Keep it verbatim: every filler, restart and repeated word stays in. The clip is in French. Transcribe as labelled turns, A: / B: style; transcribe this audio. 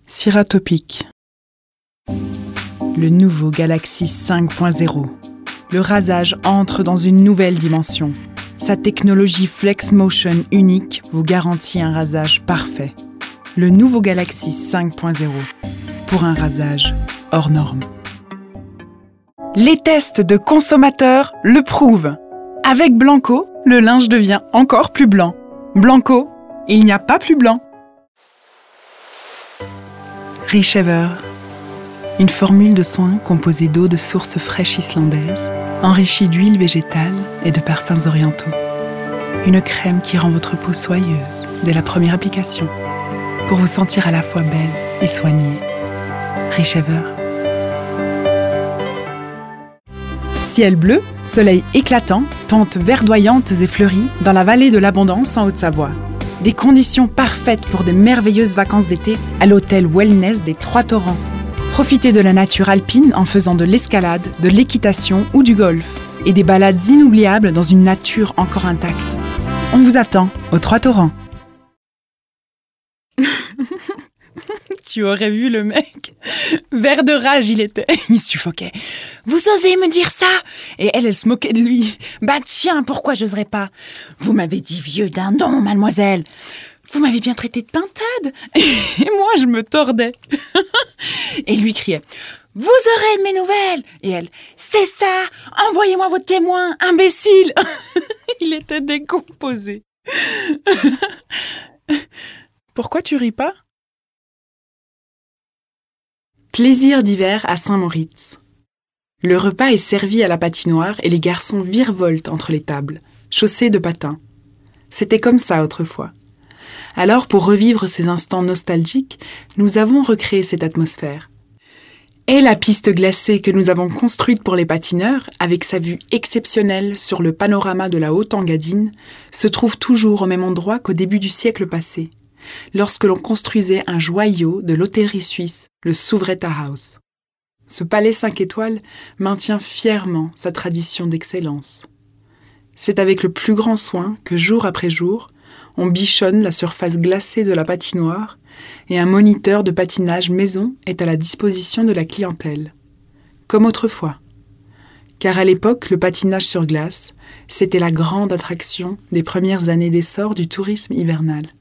A: Ciratopic. Le nouveau Galaxy cinq point zéro. Le rasage entre dans une nouvelle dimension. Sa technologie Flex Motion unique vous garantit un rasage parfait. Le nouveau Galaxy cinq point zéro. Pour un rasage hors norme. Les tests de consommateurs le prouvent. Avec Blanco, le linge devient encore plus blanc. Blanco, il n'y a pas plus blanc. Richever. Une formule de soins composée d'eau de source fraîche islandaise, enrichie d'huile végétale et de parfums orientaux. Une crème qui rend votre peau soyeuse dès la première application, pour vous sentir à la fois belle et soignée. Richever. Ciel bleu, soleil éclatant, pentes verdoyantes et fleuries dans la vallée de l'Abondance en Haute-Savoie. Des conditions parfaites pour de merveilleuses vacances d'été à l'hôtel Wellness des Trois Torrents. Profitez de la nature alpine en faisant de l'escalade, de l'équitation ou du golf. Et des balades inoubliables dans une nature encore intacte. On vous attend aux Trois Torrents. Tu aurais vu le mec. Vert de rage, il était. Il suffoquait. « Vous osez me dire ça ?» Et elle, elle se moquait de lui. « Bah tiens, pourquoi j'oserais pas ? Vous m'avez dit vieux dindon, mademoiselle. Vous m'avez bien traité de pintade. » Et moi, je me tordais. Et lui criait « Vous aurez mes nouvelles !» Et elle « C'est ça. Envoyez-moi vos témoins, imbécile !» Il était décomposé. Pourquoi tu ris pas ? Plaisir d'hiver à Saint-Moritz. Le repas est servi à la patinoire et les garçons virevoltent entre les tables, chaussés de patins. C'était comme ça autrefois. Alors, pour revivre ces instants nostalgiques, nous avons recréé cette atmosphère. Et la piste glacée que nous avons construite pour les patineurs, avec sa vue exceptionnelle sur le panorama de la Haute-Engadine, se trouve toujours au même endroit qu'au début du siècle passé, lorsque l'on construisait un joyau de l'hôtellerie suisse, le Souvretta House. Ce palais cinq étoiles maintient fièrement sa tradition d'excellence. C'est avec le plus grand soin que, jour après jour, on bichonne la surface glacée de la patinoire et un moniteur de patinage maison est à la disposition de la clientèle. Comme autrefois. Car à l'époque, le patinage sur glace, c'était la grande attraction des premières années d'essor du tourisme hivernal.